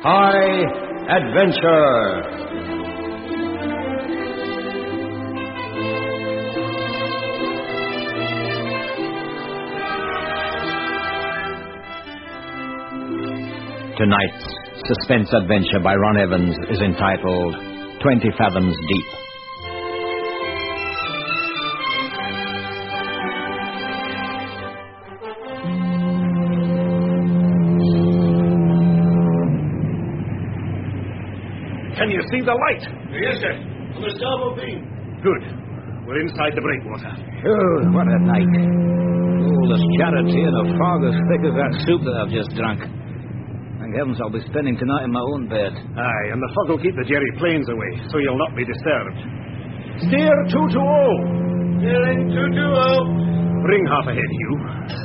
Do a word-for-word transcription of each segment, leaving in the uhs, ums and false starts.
High Adventure. Tonight's suspense adventure by Ron Evans is entitled Twenty Fathoms Deep. Can you see the light? Yes, sir. On the starboard beam. Good. We're inside the breakwater. Oh, what a night. All this charity and a fog as thick as that soup that I've just drunk. Thank heavens I'll be spending tonight in my own bed. Aye, and the fog will keep the Jerry planes away, so you'll not be disturbed. Steer two to oh. Steering two to oh. Bring half ahead, Hugh.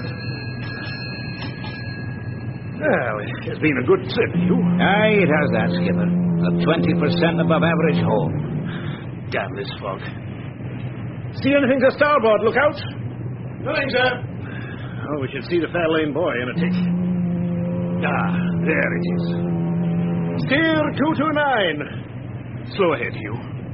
Well, it's been a good trip, Hugh. Aye, it has that, Skipper. A twenty percent above average haul. Damn this fog. See anything to starboard? Look out. Nothing, sir. Oh, we should see the Fairlane buoy in a tick. Ah, there it is. Steer two two nine. Slow ahead, Hugh.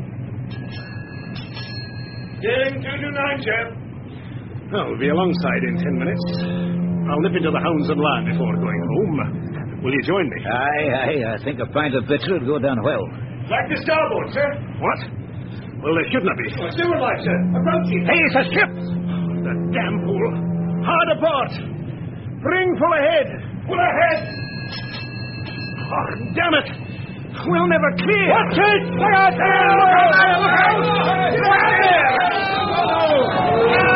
Steering two two nine, sir. Oh, we'll be alongside in ten minutes. I'll nip into the Hounds and land before going home. Will you join me? Aye, aye. I think a pint of bitter would go down well. Like the starboard, sir. What? Well, there shouldn't be. Oh, steward light, sir. Approaching. Hey, it's a ship! The damn fool. Hard apart. Bring full ahead. Full ahead. Oh, damn it. We'll never clear. Watch it! Look out there! Look out there! Look out! Look out there!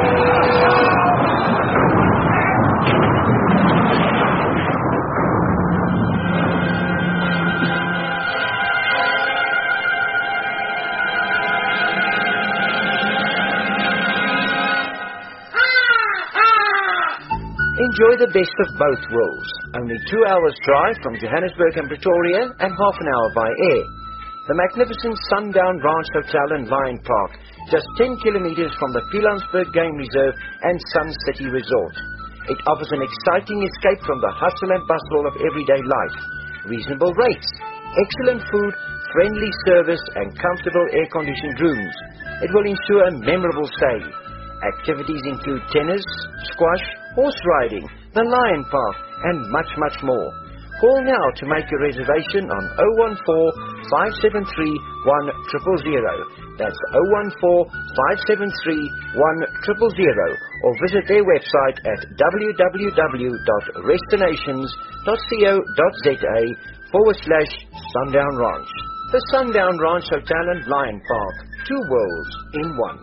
Enjoy the best of both worlds. Only two hours drive from Johannesburg and Pretoria and half an hour by air. The magnificent Sundown Ranch Hotel and Lion Park, just ten kilometers from the Pilanesberg Game Reserve and Sun City Resort. It offers an exciting escape from the hustle and bustle of everyday life. Reasonable rates, excellent food, friendly service and comfortable air-conditioned rooms. It will ensure a memorable stay. Activities include tennis, squash, horse riding, the Lion Park, and much, much more. Call now to make a reservation on oh one four, five seven three, one zero zero zero. That's oh one four, five seven three, one zero zero zero. Or visit their website at w w w dot restinations dot co.za forward slash Sundown Ranch. The Sundown Ranch Hotel and Lion Park. Two worlds in one.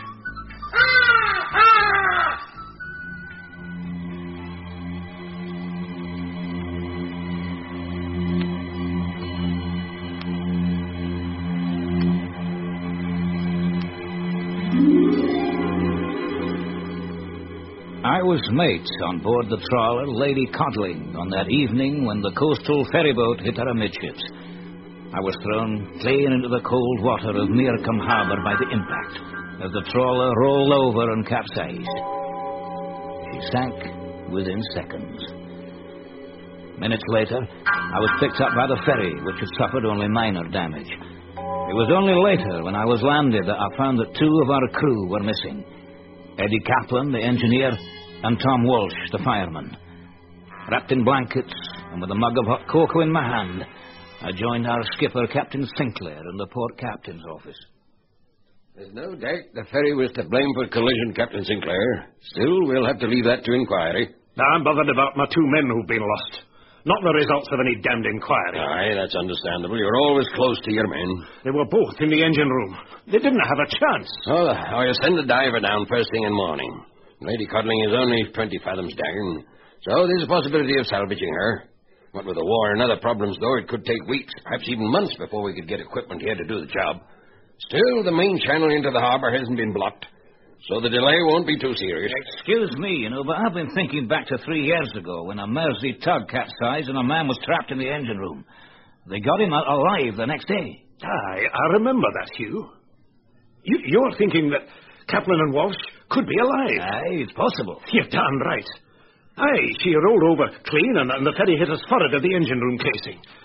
I was mate on board the trawler Lady Codling on that evening when the coastal ferryboat hit her amidships. I was thrown clean into the cold water of Meercombe Harbour by the impact as the trawler rolled over and capsized. She sank within seconds. Minutes later, I was picked up by the ferry, which had suffered only minor damage. It was only later, when I was landed, that I found that two of our crew were missing. Eddie Kaplan, the engineer, and Tom Walsh, the fireman. Wrapped in blankets and with a mug of hot cocoa in my hand, I joined our skipper, Captain Sinclair, in the port captain's office. There's no doubt the ferry was to blame for collision, Captain Sinclair. Still, we'll have to leave that to inquiry. I'm bothered about my two men who've been lost. Not the results of any damned inquiry. Aye, that's understandable. You're always close to your men. They were both in the engine room. They didn't have a chance. Oh, I'll send a diver down first thing in the morning. Lady Codling is only twenty fathoms down, so there's a possibility of salvaging her. What with the war and other problems, though, it could take weeks, perhaps even months, before we could get equipment here to do the job. Still, the main channel into the harbour hasn't been blocked, so the delay won't be too serious. Excuse me, you know, but I've been thinking back to three years ago when a Mersey tug capsized and a man was trapped in the engine room. They got him out alive the next day. Aye, I remember that, Hugh. You, you're thinking that Kaplan and Walsh could be alive. Aye, it's possible. You're darn right. Aye, she rolled over clean and, and the ferry hit us forward at the engine room casing.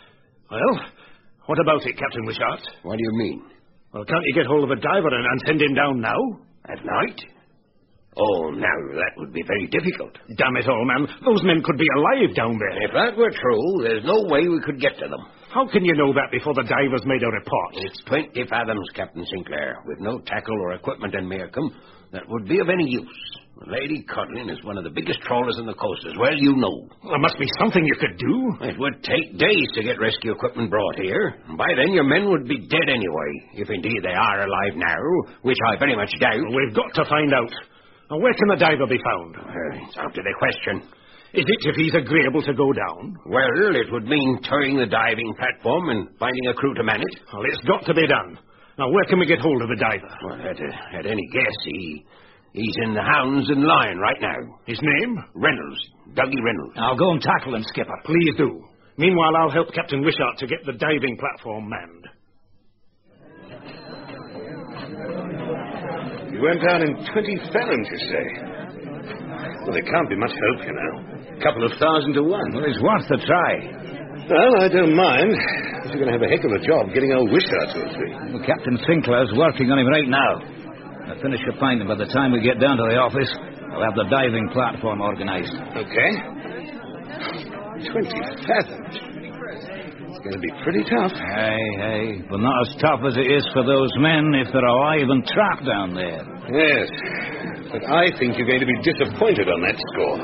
Well, what about it, Captain Wishart? What do you mean? Well, can't you get hold of a diver and, and send him down now? At night? Oh, now, that would be very difficult. Damn it all, man. Those men could be alive down there. If that were true, there's no way we could get to them. How can you know that before the divers made a report? It's twenty fathoms, Captain Sinclair. With no tackle or equipment in Meercombe, that would be of any use. Lady Codling is one of the biggest trawlers on the coast, as well you know. There must be something you could do. It would take days to get rescue equipment brought here. By then, your men would be dead anyway, if indeed they are alive now, which I very much doubt. We've got to find out. Now, where can the diver be found? Well, it's out of the question. Is it if he's agreeable to go down? Well, it would mean towing the diving platform and finding a crew to man it. Well, it's got to be done. Now, where can we get hold of the diver? Well, at, uh, at any guess, he... He's in the Hounds and Lion right now. His name? Reynolds. Dougie Reynolds. I'll go and tackle him, Skipper. Please do. Meanwhile, I'll help Captain Wishart to get the diving platform manned. You went down in twenty fathoms, you say? Well, there can't be much hope, you know. A couple of thousand to one. Well, it's worth a try. Well, I don't mind. But you're going to have a heck of a job getting old Wishart to a tree. Well, Captain Sinclair's working on him right now. I'll finish your finding by the time we get down to the office. I'll have the diving platform organized. Okay. Twenty fathoms. It's going to be pretty tough. Hey, hey. But not as tough as it is for those men if they're alive and trapped down there. Yes. But I think you're going to be disappointed on that score.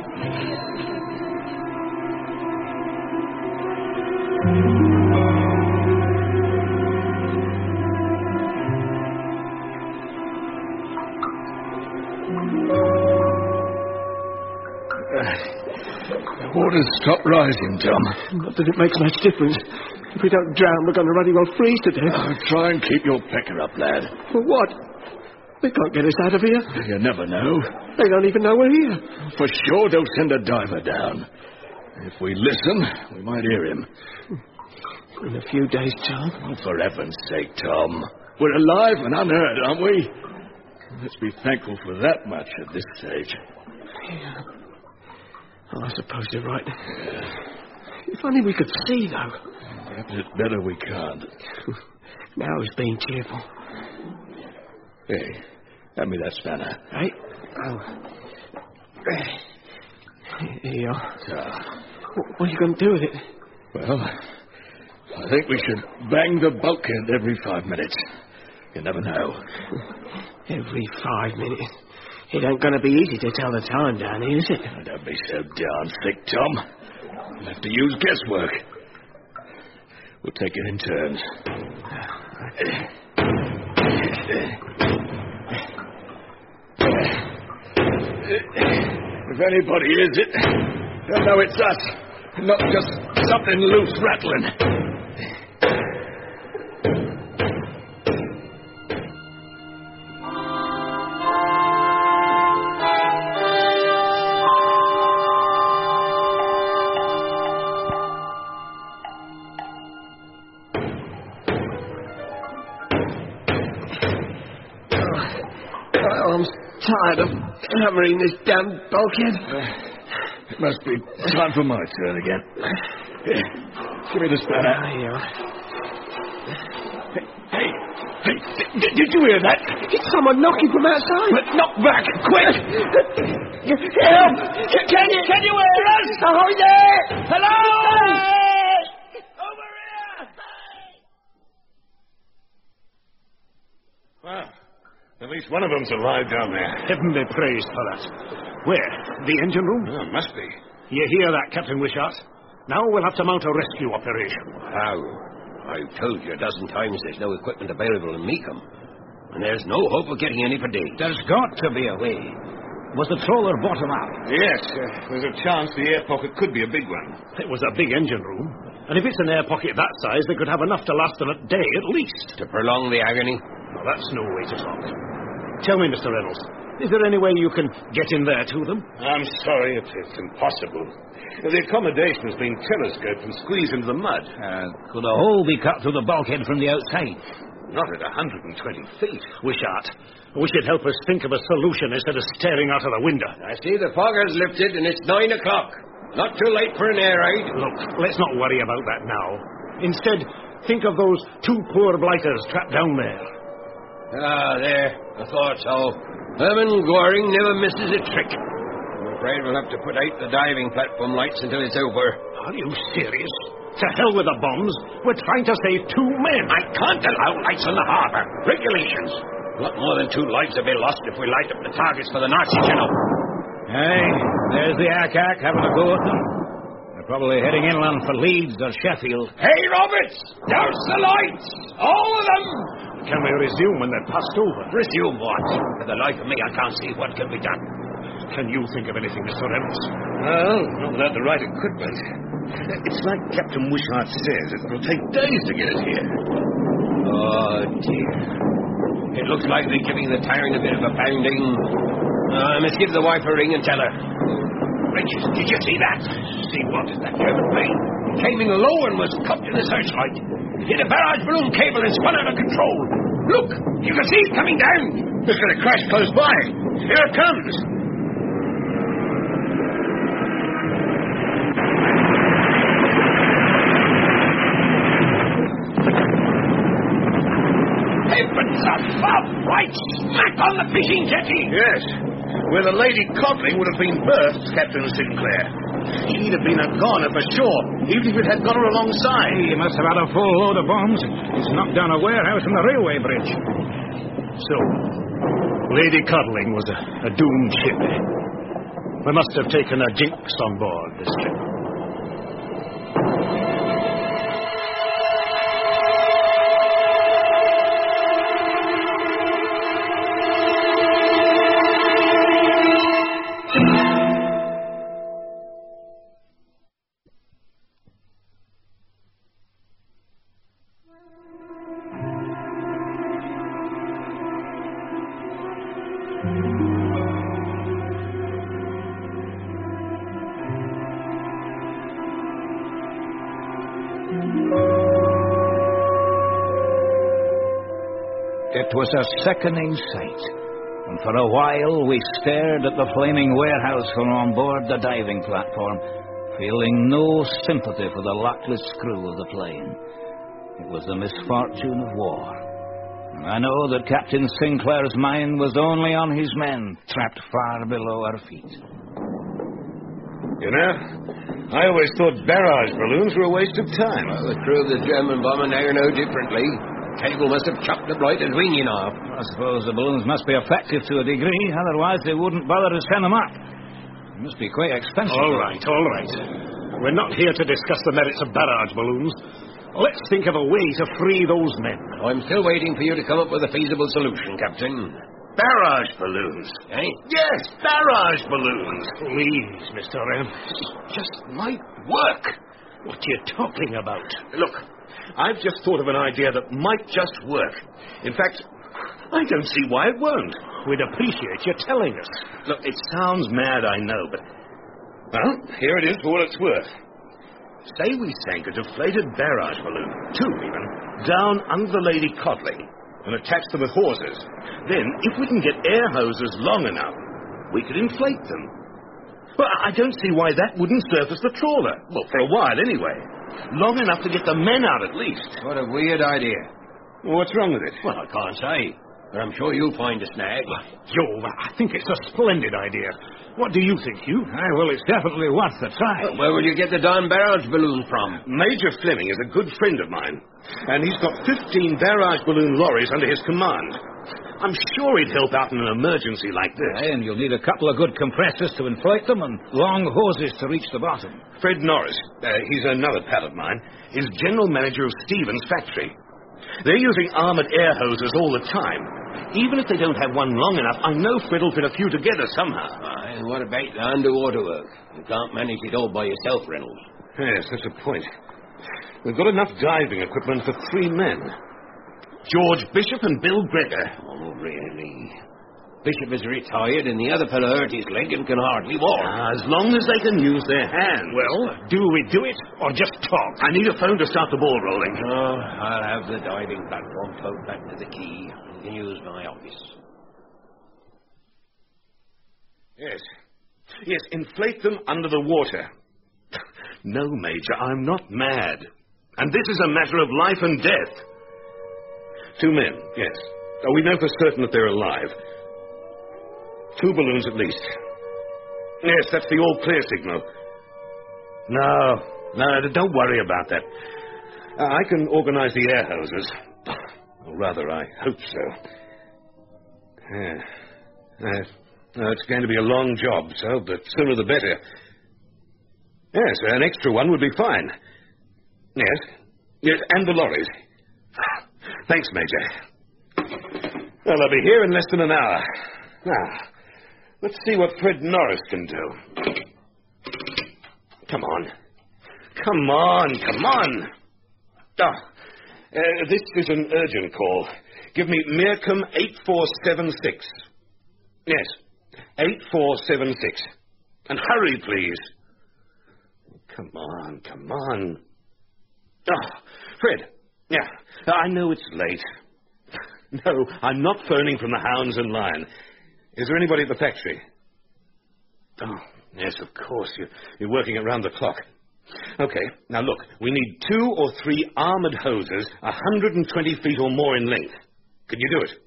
The water's stopped rising, Tom. Not that it makes much difference. If we don't drown, we're going to bloody well freeze to death. Oh, try and keep your pecker up, lad. For what? They can't get us out of here. You never know. They don't even know we're here. For sure, they'll send a diver down. If we listen, we might hear him. In a few days, Tom. Oh, for heaven's sake, Tom. We're alive and unhurt, aren't we? Let's be thankful for that much at this stage. Yeah. Oh, I suppose you're right. If only we could see, though. Perhaps it's better we can't. Now he's being cheerful. Hey, hand me that spanner. Hey? Oh. Here you are. Ah. What, what are you going to do with it? Well, I think we should bang the bulkhead every five minutes. You never know. Every five minutes? It ain't going to be easy to tell the time down here, is it? Oh, don't be so darn thick, Tom. We'll have to use guesswork. We'll take it in turns. If anybody hears it, they'll know it's us, not just something loose rattling. Tired of hammering this damn bulkhead. Uh, it must be time for my turn again. Here, give me the spanner. Ah, here you are. Hey, hey, did, did you hear that? It's someone knocking from outside. But knock back, quick! Help! Can you, can you hear us? Oh, there! Hello! Over here! Wow. At least one of them's alive down there. Heaven be praised for that. Where? The engine room? Oh, must be. You hear that, Captain Wishart? Now we'll have to mount a rescue operation. How? I've told you a dozen times there's no equipment available in Meercombe. And there's no hope of getting any for days. There's got to be a way. Was the trawler bottom out? Yes, uh, there's a chance the air pocket could be a big one. It was a big engine room. And if it's an air pocket that size, they could have enough to last them a day at least. To prolong the agony? Well, that's no way to talk. Tell me, Mister Reynolds, is there any way you can get in there to them? I'm sorry, it's, it's impossible. The accommodation has been telescoped and squeezed into the mud. Uh, could a hole be cut through the bulkhead from the outside? Not at one hundred twenty feet. Wishart, wish you'd help us think of a solution instead of staring out of the window. I see the fog has lifted and it's nine o'clock. Not too late for an air raid. Look, let's not worry about that now. Instead, think of those two poor blighters trapped down there. Ah, there. I thought so. Herman Goring never misses a trick. I'm afraid we'll have to put out the diving platform lights until it's over. Are you serious? To hell with the bombs. We're trying to save two men. I can't allow lights on the harbour. Regulations. A lot more than two lives will be lost if we light up the targets for the Nazi channel. Hey, there's the Ack-Ack having a go at them. They're probably heading inland for Leeds or Sheffield. Hey, Roberts! Douse the lights! All of them! Can we resume when they're passed over? Resume what? For the life of me, I can't see what can be done. Can you think of anything, Mister Evans? Well, not without the right equipment. It's like Captain Wishart says. It'll take days to get it here. Oh, dear. It looks like they're giving the Tyrant a bit of a pounding. Uh, I must give the wife a ring and tell her. Richard, did you see that? See what? That German plane came in low and was cupped in the searchlight. It hit a barrage balloon cable and spun out of control. Look, you can see it coming down. It's going to crash close by. Here it comes. Heavens above! Right smack on the fishing jetty! Yes. Where the Lady Codling would have been berthed, Captain Sinclair. She'd have been a goner for sure, even if it had got her alongside. He must have had a full load of bombs. He's knocked down a warehouse and the railway bridge. So, Lady Codling was a, a doomed ship. We must have taken a jinx on board this trip. It was a sickening sight, and for a while we stared at the flaming warehouse from on board the diving platform, feeling no sympathy for the luckless crew of the plane. It was the misfortune of war. And I know that Captain Sinclair's mind was only on his men, trapped far below our feet. You know, I always thought barrage balloons were a waste of time. Well, the crew of the German bomber now know differently. Cable must have chopped the blight and winging off. I suppose the balloons must be effective to a degree, otherwise they wouldn't bother to send them up. It must be quite expensive. All right, all right. We're not here to discuss the merits of barrage balloons. Let's think of a way to free those men. I'm still waiting for you to come up with a feasible solution, Captain. Barrage balloons. Eh? Yes, barrage balloons. Please, Mister M. Just might work. What are you talking about? Look, I've just thought of an idea that might just work. In fact, I don't see why it won't. We'd appreciate you telling us. Look, it sounds mad, I know, but... Well, here it is for what it's worth. Say we sank a deflated barrage balloon, two even, down under the Lady Codling and attached them with hawsers. Then, if we can get air hoses long enough, we could inflate them. Well, I don't see why that wouldn't surface the trawler. Well, for a while anyway. Long enough to get the men out at least. What a weird idea. What's wrong with it? Well, I can't say. But I'm sure you'll find a snag. Jove, I think it's a splendid idea. What do you think, Hugh? Aye, well, it's definitely worth the try. Well, where will you get the darn barrage balloon from? Major Fleming is a good friend of mine, and he's got fifteen barrage balloon lorries under his command. I'm sure he'd help out in an emergency like this. Aye, and you'll need a couple of good compressors to inflate them and long hoses to reach the bottom. Fred Norris, uh, he's another pal of mine, is general manager of Stevens' factory. They're using armoured air hoses all the time. Even if they don't have one long enough, I know Fred will fit a few together somehow. Uh, and what about the underwater work? You can't manage it all by yourself, Reynolds. Yes, that's a point. We've got enough diving equipment for three men. George Bishop and Bill Gregor. Oh, really? Bishop is retired and the other fellow hurt his leg and can hardly walk. Ah, as long as they can use their hands. Well, do we do it or just talk? I need a phone to start the ball rolling. Oh, I'll have the diving platform towed back to the quay. You can use my office. Yes. Yes, inflate them under the water. No, Major, I'm not mad. And this is a matter of life and death. Two men, yes. Oh, we know for certain that they're alive. Two balloons at least. Yes, that's the all-clear signal. No, no, don't worry about that. Uh, I can organize the air hoses. Or rather, I hope so. Yeah. Uh, no, it's going to be a long job, so the sooner the better. Yes, an extra one would be fine. Yes. Yes, and the lorries. Thanks, Major. Well, they'll be here in less than an hour. Now, let's see what Fred Norris can do. Come on. Come on, come on. Ah, uh, this is an urgent call. Give me Mearcombe eight four seven six. Yes, eight four seven six. And hurry, please. Come on, come on. Ah, Fred. Yeah, I know it's late. No, I'm not phoning from the Hounds and Lion. Is there anybody at the factory? Oh, yes, of course. You're, you're working around the clock. Okay, now look, we need two or three armored hoses, one hundred twenty feet or more in length. Can you do it?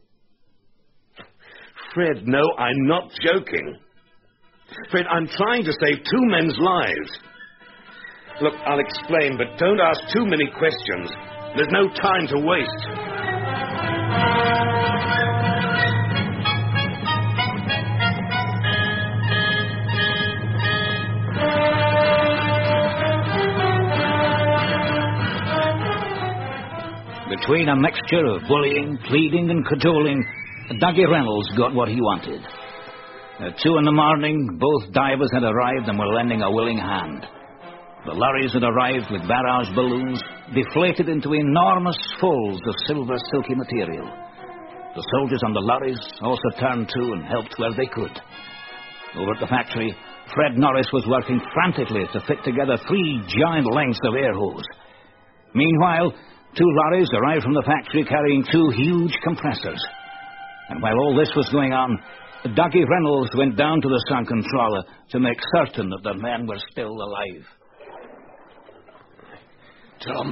Fred, no, I'm not joking. Fred, I'm trying to save two men's lives. Look, I'll explain, but don't ask too many questions. There's no time to waste. Between a mixture of bullying, pleading, and cajoling, Dougie Reynolds got what he wanted. At two in the morning, both divers had arrived and were lending a willing hand. The lorries had arrived with barrage balloons, deflated into enormous folds of silver silky material. The soldiers on the lorries also turned to and helped where they could. Over at the factory, Fred Norris was working frantically to fit together three giant lengths of air hose. Meanwhile, two lorries arrived from the factory carrying two huge compressors. And while all this was going on, Dougie Reynolds went down to the sunken trawler to make certain that the men were still alive. Tom.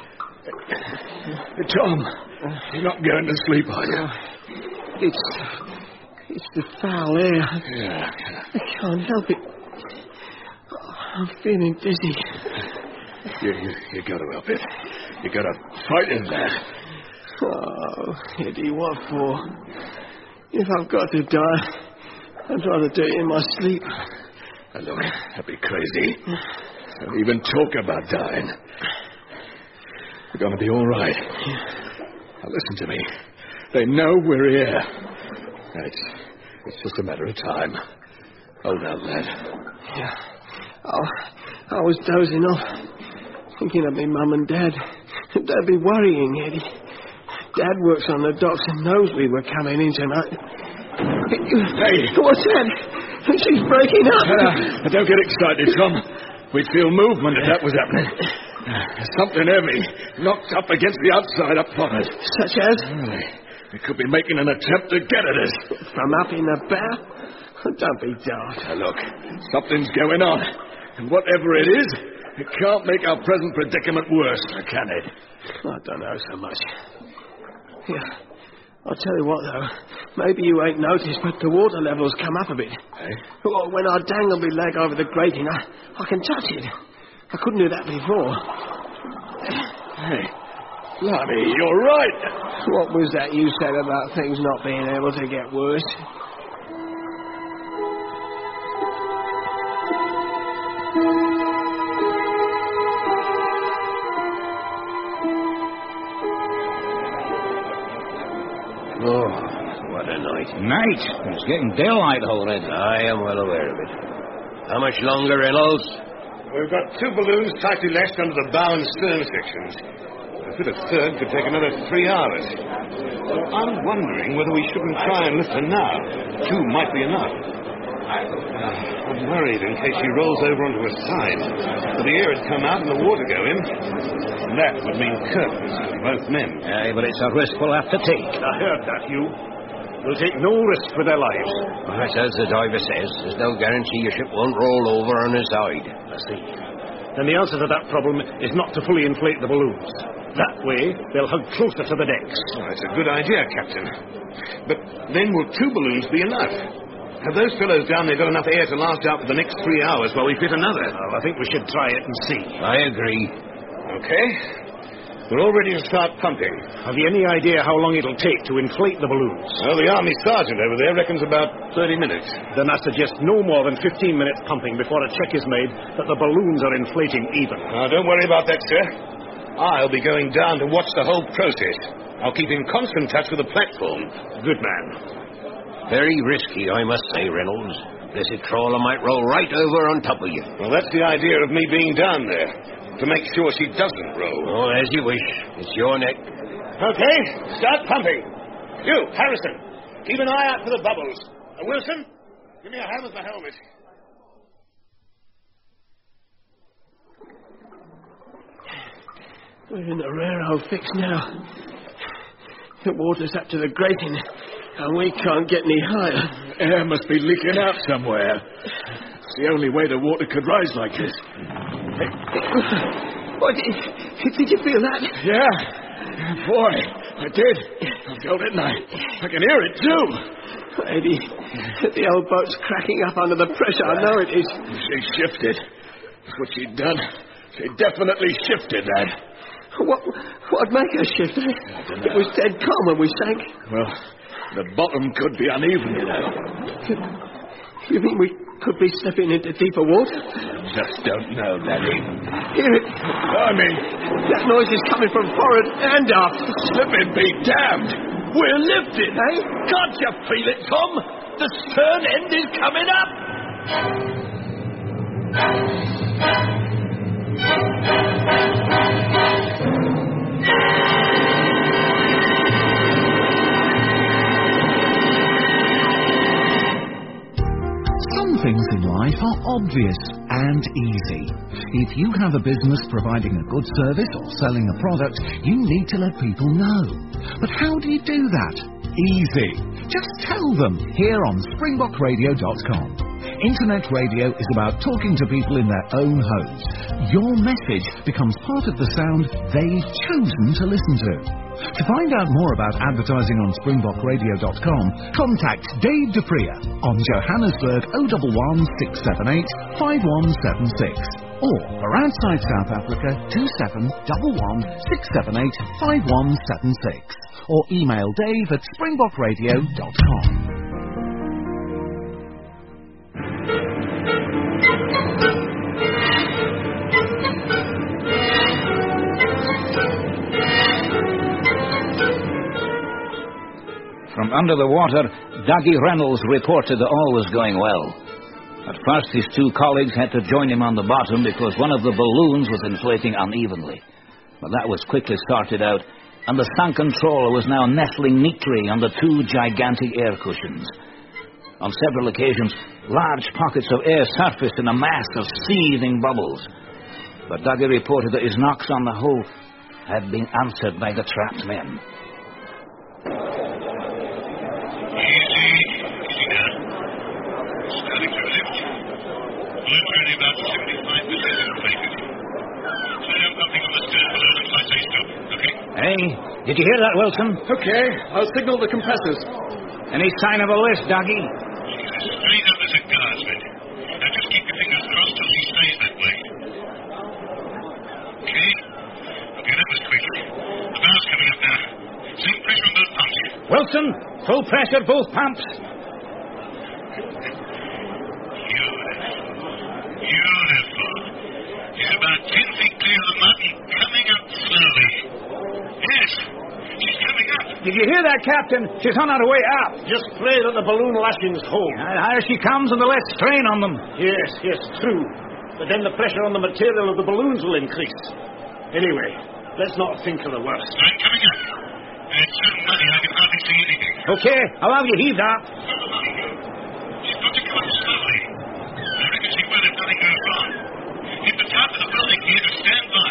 Tom, you're not going to sleep, are you? It's... it's the foul air. Yeah. I can't help it. I'm feeling dizzy. You, you, you got to help it. You got to fight in that. Oh, Eddie, what for? If I've got to die, I'd rather do it in my sleep. Now look, that'd be crazy. Don't even talk about dying. We're going to be all right. Now listen to me. They know we're here. It's, it's just a matter of time. Hold out, lad. Yeah. Oh, I was dozing off, thinking of me mum and dad. They'd be worrying, Eddie. Dad works on the docks and knows we were coming in tonight. Hey! What's that? She's breaking up. Uh, don't get excited, Tom. We'd feel movement if that was happening. Something heavy, knocked up against the outside up on us. Such as? It could be making an attempt to get at us. From up in the bow? Don't be daft. Now look, something's going on. And whatever it is, it can't make our present predicament worse, can it? I don't know so much. Yeah. I'll tell you what, though. Maybe you ain't noticed, but the water level's come up a bit. Hey? Well, when I dangle my leg over the grating, I, I can touch it. I couldn't do that before. Hey, Blimey, you're right. What was that you said about things not being able to get worse? Oh, what a night. Night? It's getting daylight already. I am well aware of it. How much longer, Reynolds? We've got two balloons tightly lashed under the bow and stern sections. A fit of third could take another three hours. So I'm wondering whether we shouldn't try and lift her now. Two might be enough. Uh, I'm worried in case she rolls over onto her side. For the air had come out and the water go in. And that would mean curtains for both men. Aye, but it's a risk we'll have to take. I heard that, Hugh. We'll take no risk with their lives. Well, that's as the diver says. There's no guarantee your ship won't roll over on her side. I see. then the answer to that problem is not to fully inflate the balloons. That way, they'll hug closer to the decks. Oh, that's a good idea, Captain. But then will two balloons be enough? Have those fellows down there got enough air to last out for the next three hours while we fit another? Well, I think we should try it and see. I agree. Okay. We're all ready to start pumping. Have you any idea how long it'll take to inflate the balloons? Well, the Army sergeant over there reckons about thirty minutes. Then I suggest no more than fifteen minutes pumping before a check is made that the balloons are inflating even. Now, don't worry about that, sir. I'll be going down to watch the whole process. I'll keep in constant touch with the platform. Good man. Very risky, I must say, Reynolds. This trawler might roll right over on top of you. Well, that's the idea of me being down there, to make sure she doesn't roll. Oh, as you wish. It's your neck. Okay, start pumping. You, Harrison, keep an eye out for the bubbles. Uh, Wilson, give me a hand with the helmet. We're in a rare old fix now. The water's up to the grating, and we can't get any higher. Air must be leaking out somewhere. It's the only way the water could rise like this. What, did, did you feel that? Yeah. Boy, I did. I felt it, and I, I can hear it, too. Eddie, the old boat's cracking up under the pressure. I know it is. She shifted. That's what she'd done. She definitely shifted, lad. What, what'd make her shift? It was dead calm when we sank. Well, the bottom could be uneven, you know. You mean we could be slipping into deeper water? Just don't know, laddie. Hear it? I mean, that noise is coming from forward and aft. Slipping be damned. We're lifted, eh? Can't you feel it, Tom? The stern end is coming up. Some things in life are obvious and easy. If you have a business providing a good service or selling a product, you need to let people know. But how do you do that? Easy. Just tell them here on Springbok Radio dot com. Internet radio is about talking to people in their own homes. Your message becomes part of the sound they've chosen to listen to. To find out more about advertising on Springbok Radio dot com, contact Dave DePria on Johannesburg oh one one, six seven eight, five one seven six or for outside South Africa two seven one one, six seven eight, five one seven six or email Dave at Springbok Radio dot com. From under the water, Dougie Reynolds reported that all was going well. At first, his two colleagues had to join him on the bottom because one of the balloons was inflating unevenly. But that was quickly sorted out, and the sunken trawler was now nestling neatly on the two gigantic air cushions. On several occasions, large pockets of air surfaced in a mass of seething bubbles. But Dougie reported that his knocks on the hull had been answered by the trapped men. Hey, did you hear that, Wilson? Okay, I'll signal the compressors. Any sign of a lift, Dougie? Straight up as a guardsman. Now just keep your fingers crossed till she stays that way. Okay? Okay, that was quick. The valve's coming up now. Same pressure on both pumps. Wilson, full pressure, both pumps. Beautiful. Beautiful. She's about ten feet clear of the mountain, coming up slowly. Yes, she's coming up. Did you hear that, Captain? She's on her way up. Just pray that the balloon lashings hold. And higher she comes and the less strain on them. Yes, yes, true. But then the pressure on the material of the balloons will increase. Anyway, let's not think of the worst. I'm coming up. It's so muddy I can hardly see anything. Okay, I'll have you heave that. She's got to come up slowly. I reckon she will if nothing goes wrong. Hit the top of the building here to stand by.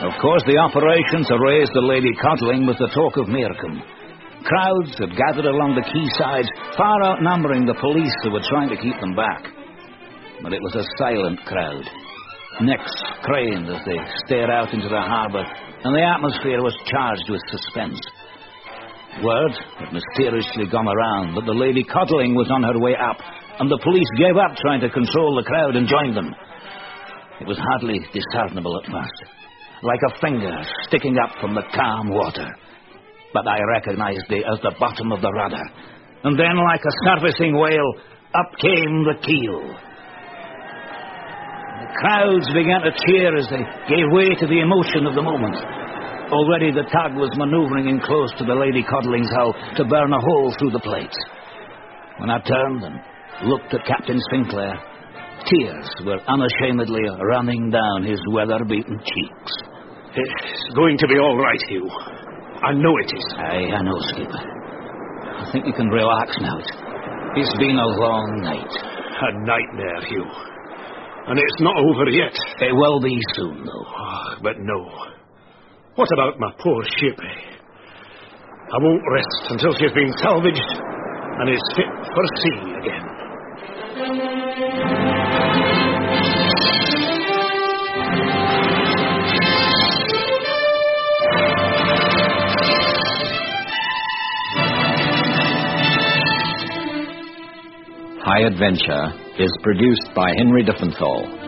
Of course, the operation to raise the Lady Codling was the talk of Mearcombe. Crowds had gathered along the quaysides, far outnumbering the police who were trying to keep them back. But it was a silent crowd. Necks craned as they stared out into the harbour, and the atmosphere was charged with suspense. Word had mysteriously gone around that the Lady Codling was on her way up, and the police gave up trying to control the crowd and joined them. It was hardly discernible at first, like a finger sticking up from the calm water. But I recognized it as the bottom of the rudder. And then, like a surfacing whale, up came the keel. The crowds began to cheer as they gave way to the emotion of the moment. Already the tug was manoeuvring in close to the Lady Codling's hull to burn a hole through the plates. When I turned and looked at Captain Sinclair, tears were unashamedly running down his weather-beaten cheeks. It's going to be all right, Hugh. I know it is. Aye, I know, Skipper. I think you can relax now. It's, it's been a long night. A nightmare, Hugh. And it's not over yet. It will be soon, though. Oh, but no. What about my poor ship? I won't rest until she's been salvaged and is fit for sea again. High Adventure is produced by Henry Diffenthal